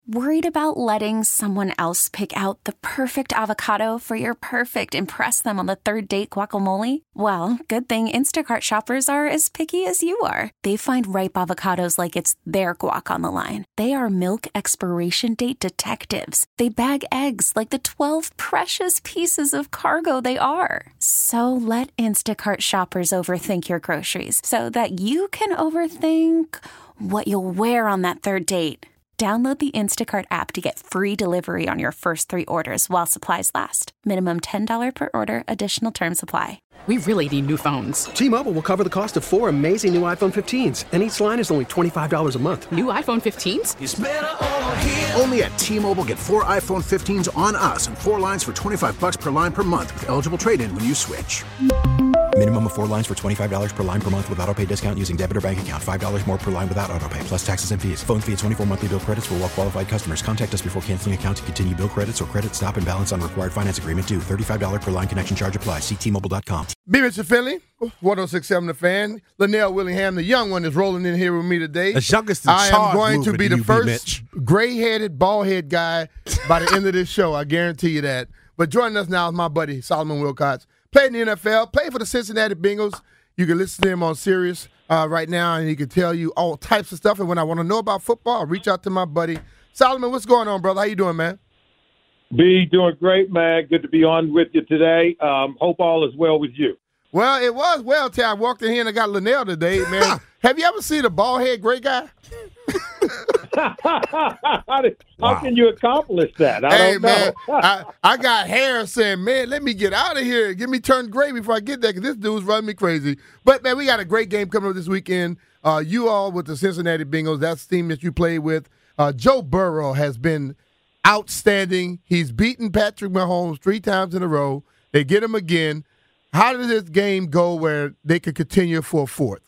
Worried about letting someone else pick out the perfect avocado for your perfect impress them on the third date guacamole? Well, good thing Instacart shoppers are as picky as you are. They find ripe avocados like it's their guac on the line. They are milk expiration date detectives. They bag eggs like the 12 precious pieces of cargo they are. So let Instacart shoppers overthink your groceries so that you can overthink what you'll wear on that third date. Download the Instacart app to get free delivery on your first 3 orders while supplies last. Minimum $10 per order. Additional terms apply. We really need new phones. T-Mobile will cover the cost of 4 amazing new iPhone 15s, and each line is only $25 a month. New iPhone 15s? It's better over here. Only at T-Mobile, get 4 iPhone 15s on us and 4 lines for $25 per line per month with eligible trade-in when you switch. Minimum of 4 lines for $25 per line per month with autopay discount using debit or bank account. $5 more per line without autopay, plus taxes and fees. Phone fee at 24 monthly bill credits for well-qualified customers. Contact us before canceling account to continue bill credits or credit stop and balance on required finance agreement due. $35 per line connection charge applies. See T-Mobile.com. Be Mr. Philly, 106.7 The Fan. Linnell Willingham, the young one, is rolling in here with me today. The youngest in I charge am going to be the first Mitch. gray-headed, bald-head guy by the end of this show. I guarantee you that. But joining us now is my buddy, Solomon Wilcots. Played in the NFL, played for the Cincinnati Bengals. You can listen to him on Sirius right now, and he can tell you all types of stuff. And when I want to know about football, I'll reach out to my buddy. Solomon, what's going on, brother? How you doing, man? B, doing great, man. Good to be on with you today. Hope all is well with you. Well, it was well till I walked in here and I got Linnell today, man. Have you ever seen a bald-head gray guy? How can you accomplish that? I don't know. I got hair saying, man, let me get out of here. Get me turned gray before I get there because this dude's running me crazy. But, man, we got a great game coming up this weekend. You all with the Cincinnati Bengals, that's the team that you played with. Joe Burrow has been outstanding. He's beaten Patrick Mahomes 3 times in a row. They get him again. How did this game go where they could continue for a 4th?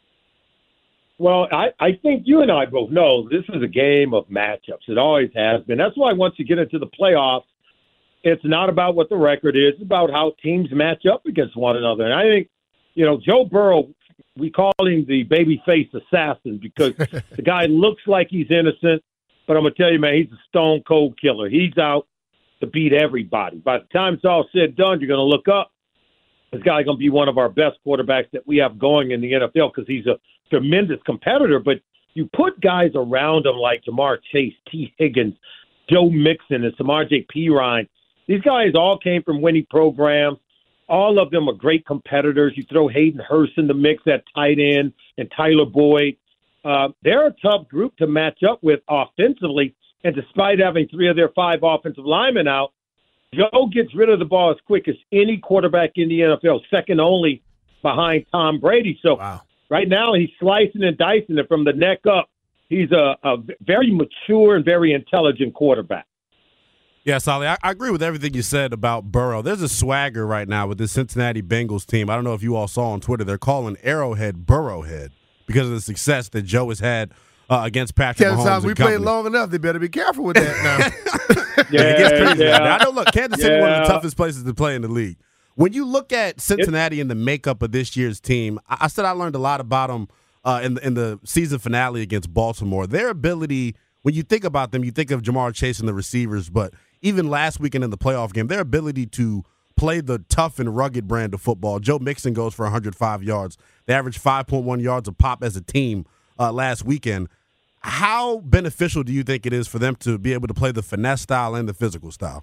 Well, I think you and I both know this is a game of matchups. It always has been. That's why once you get into the playoffs, it's not about what the record is. It's about how teams match up against one another. And I think, Joe Burrow, we call him the babyface assassin because the guy looks like he's innocent, but I'm going to tell you, man, he's a stone-cold killer. He's out to beat everybody. By the time it's all said and done, you're going to look up. This guy's going to be one of our best quarterbacks that we have going in the NFL because he's a tremendous competitor. But you put guys around him like Jamar Chase, T. Higgins, Joe Mixon, and Samaje Perine. These guys all came from winning programs. All of them are great competitors. You throw Hayden Hurst in the mix at tight end and Tyler Boyd. They're a tough group to match up with offensively. And despite having 3 of their 5 offensive linemen out, Joe gets rid of the ball as quick as any quarterback in the NFL, second only behind Tom Brady. So Right now he's slicing and dicing it from the neck up. He's a very mature and very intelligent quarterback. Yeah, Solly, I agree with everything you said about Burrow. There's a swagger right now with the Cincinnati Bengals team. I don't know if you all saw on Twitter, they're calling Arrowhead Burrowhead because of the success that Joe has had against Patrick Mahomes. We played long enough. They better be careful with that now. It gets crazy. I know, look, Kansas City, one of the toughest places to play in the league. When you look at Cincinnati and the makeup of this year's team, I said I learned a lot about them in the season finale against Baltimore. Their ability, when you think about them, you think of Jamar Chase and the receivers, but even last weekend in the playoff game, their ability to play the tough and rugged brand of football. Joe Mixon goes for 105 yards. They averaged 5.1 yards a pop as a team last weekend. How beneficial do you think it is for them to be able to play the finesse style and the physical style?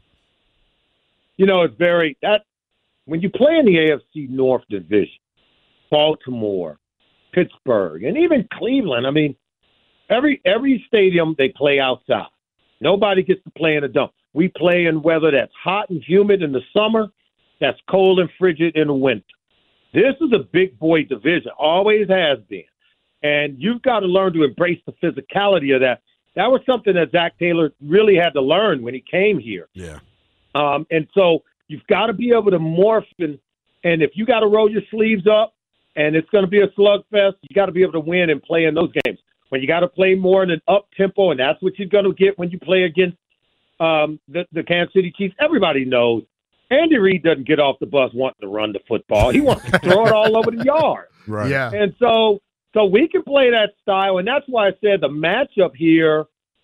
It's when you play in the AFC North Division, Baltimore, Pittsburgh, and even Cleveland, I mean, every stadium they play outside. Nobody gets to play in a dome. We play in weather that's hot and humid in the summer, that's cold and frigid in the winter. This is a big boy division, always has been. And you've got to learn to embrace the physicality of that. That was something that Zach Taylor really had to learn when he came here. Yeah. And so you've got to be able to morph. And if you got to roll your sleeves up and it's going to be a slugfest, you got to be able to win and play in those games. When you got to play more in an up-tempo, and that's what you're going to get when you play against the Kansas City Chiefs, everybody knows Andy Reid doesn't get off the bus wanting to run the football. He wants to throw it all over the yard. Right. Yeah. And so we can play that style, and that's why I said the matchup here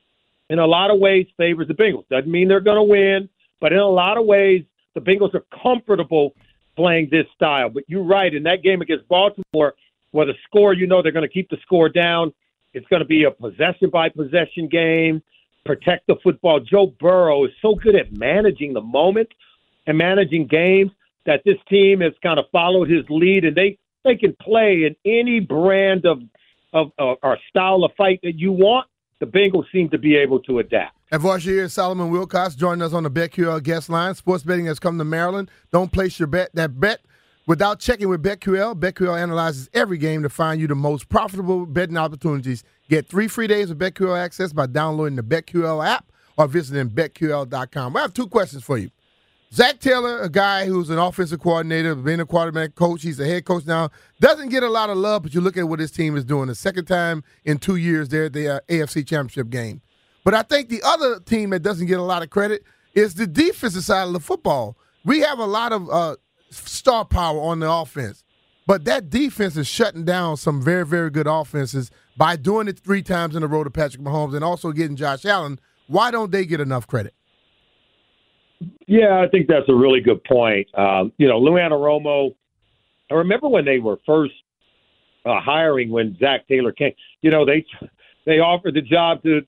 in a lot of ways favors the Bengals. Doesn't mean they're going to win, but in a lot of ways, the Bengals are comfortable playing this style. But you're right, in that game against Baltimore, where the score, they're going to keep the score down. It's going to be a possession-by-possession game, protect the football. Joe Burrow is so good at managing the moment and managing games that this team has kind of followed his lead, and they can play in any brand of or style of fight that you want. The Bengals seem to be able to adapt. And for us here, Solomon Wilcox joining us on the BetQL guest line. Sports betting has come to Maryland. Don't place your bet without checking with BetQL. BetQL analyzes every game to find you the most profitable betting opportunities. Get 3 free days of BetQL access by downloading the BetQL app or visiting BetQL.com. I have 2 questions for you. Zach Taylor, a guy who's an offensive coordinator, being a quarterback coach, he's a head coach now, doesn't get a lot of love, but you look at what his team is doing. The second time in 2 years they're at the AFC Championship game. But I think the other team that doesn't get a lot of credit is the defensive side of the football. We have a lot of star power on the offense, but that defense is shutting down some very, very good offenses by doing it 3 times in a row to Patrick Mahomes and also getting Josh Allen. Why don't they get enough credit? Yeah, I think that's a really good point. Lou Anarumo, I remember when they were first hiring when Zach Taylor came, they offered the job to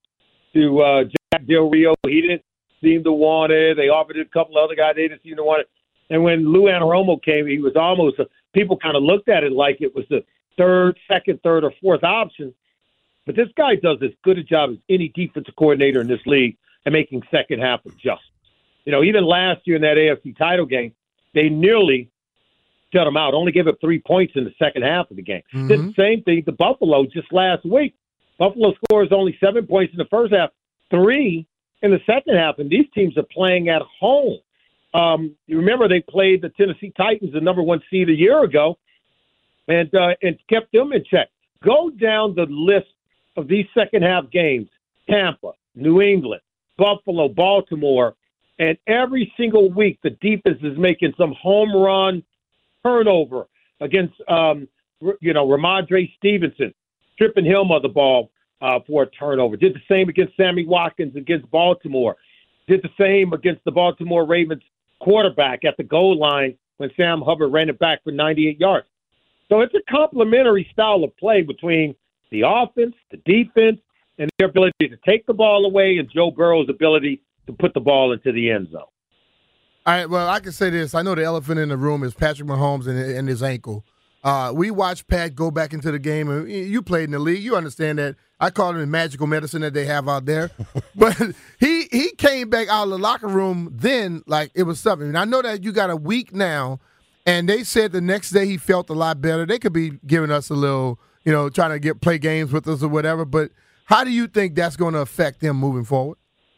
Jack Del Rio. He didn't seem to want it. They offered it a couple other guys. They didn't seem to want it. And when Lou Anarumo came, he was almost people kind of looked at it like it was the second, third, or fourth option. But this guy does as good a job as any defensive coordinator in this league at making second half adjustments. Even last year in that AFC title game, they nearly shut him out, only gave up 3 points in the second half of the game. Mm-hmm. Did the same thing to Buffalo just last week. Buffalo scores only 7 points in the first half, 3 in the second half, and these teams are playing at home. You remember they played the Tennessee Titans, the number 1 seed a year ago, and kept them in check. Go down the list of these second half games: Tampa, New England, Buffalo, Baltimore. And every single week, the defense is making some home run turnover against, Ramondre Stevenson, stripping him of the ball for a turnover. Did the same against Sammy Watkins against Baltimore. Did the same against the Baltimore Ravens quarterback at the goal line when Sam Hubbard ran it back for 98 yards. So it's a complementary style of play between the offense, the defense, and their ability to take the ball away and Joe Burrow's ability to put the ball into the end zone. All right, well, I can say this. I know the elephant in the room is Patrick Mahomes and his ankle. We watched Pat go back into the game, and you played in the league. You understand that. I call it the magical medicine that they have out there. But he came back out of the locker room then like it was something. And I know that you got a week now, and they said the next day he felt a lot better. They could be giving us a little, trying to play games with us or whatever. But how do you think that's going to affect him moving forward?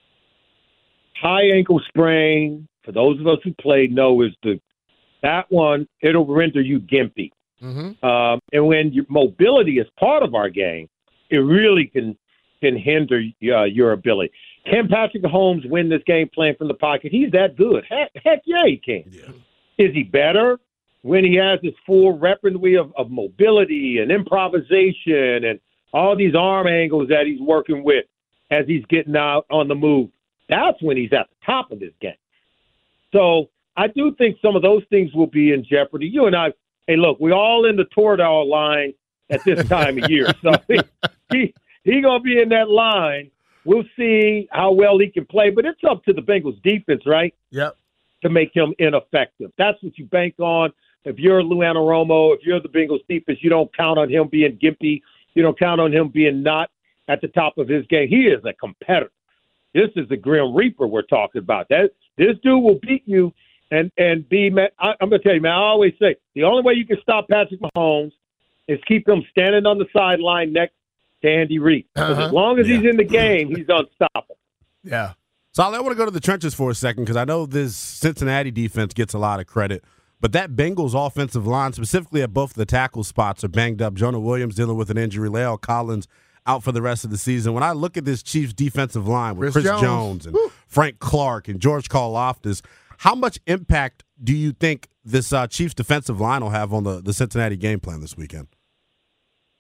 High ankle sprain, for those of us who played, know is that one, it'll render you gimpy. Mm-hmm. And when your mobility is part of our game, it really can hinder your ability. Can Patrick Mahomes win this game playing from the pocket? He's that good. Heck yeah, he can. Yeah. Is he better when he has his full repertoire of mobility and improvisation and all these arm angles that he's working with as he's getting out on the move? That's when he's at the top of this game. So I do think some of those things will be in jeopardy. You and I, hey, look, we're all in the Toradol line at this time of year. So he going to be in that line. We'll see how well he can play. But it's up to the Bengals defense, right? Yep. To make him ineffective. That's what you bank on. If you're Lou Anarumo, if you're the Bengals defense, you don't count on him being gimpy. You don't count on him being not at the top of his game. He is a competitor. This is the Grim Reaper we're talking about. This dude will beat you and be. I'm going to tell you, man. I always say the only way you can stop Patrick Mahomes is keep him standing on the sideline next to Andy Reid. As long as he's in the game, he's unstoppable. Yeah. So I want to go to the trenches for a second because I know this Cincinnati defense gets a lot of credit, but that Bengals offensive line, specifically at both of the tackle spots, are banged up. Jonah Williams dealing with an injury. La'el Collins out for the rest of the season. When I look at this Chiefs defensive line with Chris Jones and Frank Clark and George Karlaftis, how much impact do you think this Chiefs defensive line will have on the Cincinnati game plan this weekend?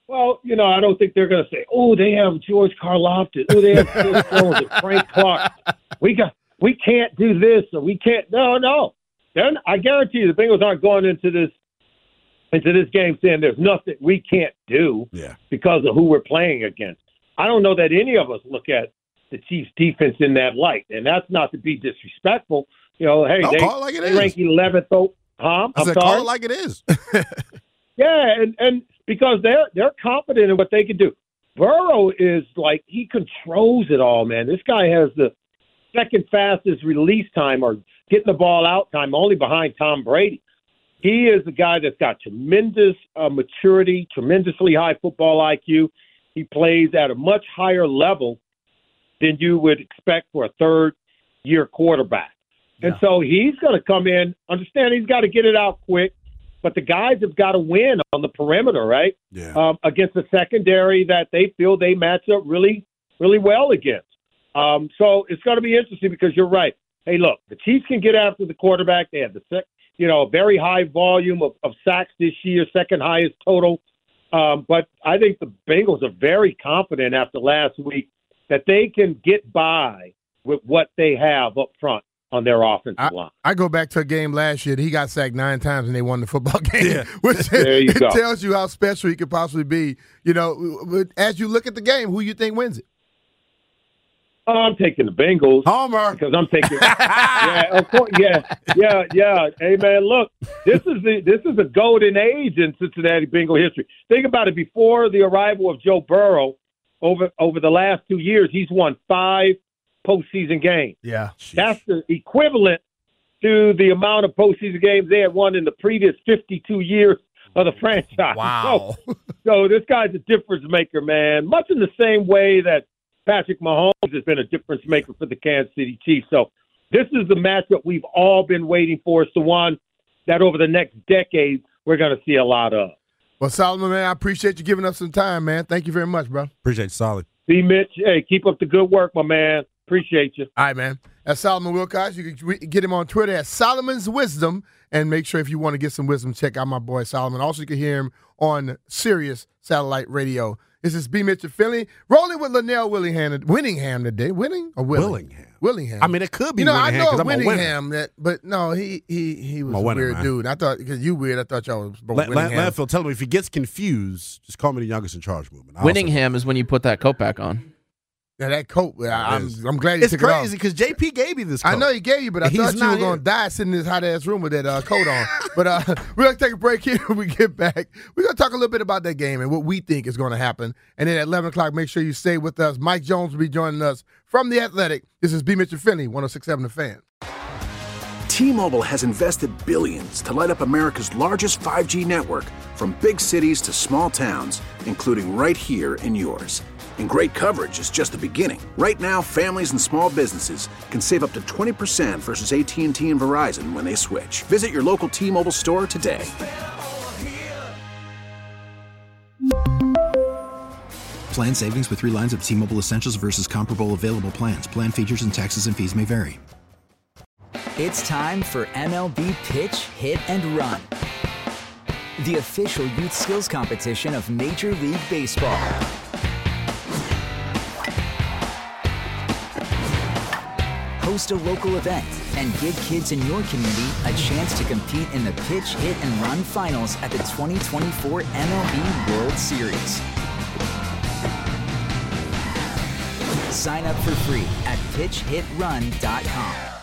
Well, I don't think they're going to say, "Oh, they have George Karlaftis. Oh, they have Chris Jones and Frank Clark. We can't do this, or we can't." No. Then I guarantee you, the Bengals aren't going into this game saying there's nothing we can't do because of who we're playing against. I don't know that any of us look at the Chiefs' defense in that light, and that's not to be disrespectful. Hey, call it like it is. Rank 11th. I said, call it like it is. Yeah, and because they're confident in what they can do. Burrow is like, he controls it all, man. This guy has the second fastest release time or getting the ball out time, only behind Tom Brady. He is a guy that's got tremendous maturity, tremendously high football IQ. He plays at a much higher level than you would expect for a third-year quarterback. And so he's going to come in, understand he's got to get it out quick, but the guys have got to win on the perimeter, right? Yeah. Against a secondary that they feel they match up really, really well against. So it's going to be interesting because you're right. Hey, look, the Chiefs can get after the quarterback. They have a very high volume of sacks this year, second highest total. But I think the Bengals are very confident after last week that they can get by with what they have up front on their offensive line. I go back to a game last year that he got sacked 9 times and they won the football game, which it tells you how special he could possibly be. As you look at the game, who you think wins it? I'm taking the Bengals. Homer. Because I'm taking of course. Yeah. Hey, man, look, this is a golden age in Cincinnati Bengal history. Think about it. Before the arrival of Joe Burrow, over the last 2 years, he's won 5 postseason games. Yeah. That's the equivalent to the amount of postseason games they had won in the previous 52 years of the franchise. Wow. So this guy's a difference maker, man. Much in the same way that Patrick Mahomes has been a difference maker for the Kansas City Chiefs. So this is the matchup we've all been waiting for. It's the one that over the next decade we're going to see a lot of. Well, Solomon, man, I appreciate you giving us some time, man. Thank you very much, bro. Appreciate you, Solid. See, Mitch, hey, keep up the good work, my man. Appreciate you. All right, man. That's Solomon Wilcox. You can get him on Twitter at Solomon's Wisdom. And make sure if you want to get some wisdom, check out my boy Solomon. Also, you can hear him on Sirius Satellite Radio. This is B. Mitchell Finley, rolling with Linnell Willingham today. Winning or Willingham? Willingham. I mean, it could be Willingham. I know Willingham, but no, he was a weird dude. I thought, because you weird, I thought y'all was Landfill, tell him if he gets confused, just call me the youngest in charge movement. Winningham is when you put that coat back on. Now that coat, I'm glad he took it off. It's crazy because JP gave you this coat. I know he gave you, but I thought you were going to die sitting in this hot-ass room with that coat on. But we're going to take a break here when we get back. We're going to talk a little bit about that game and what we think is going to happen. And then at 11 o'clock, make sure you stay with us. Mike Jones will be joining us from The Athletic. This is B. Mitchell Finley, 106.7 The Fan. T-Mobile has invested billions to light up America's largest 5G network, from big cities to small towns, including right here in yours. And great coverage is just the beginning. Right now, families and small businesses can save up to 20% versus AT&T and Verizon when they switch. Visit your local T-Mobile store today. Plan savings with 3 lines of T-Mobile Essentials versus comparable available plans. Plan features and taxes and fees may vary. It's time for MLB Pitch, Hit, and Run, the official youth skills competition of Major League Baseball. Host a local event and give kids in your community a chance to compete in the Pitch, Hit, and Run finals at the 2024 MLB World Series. Sign up for free at pitchhitrun.com.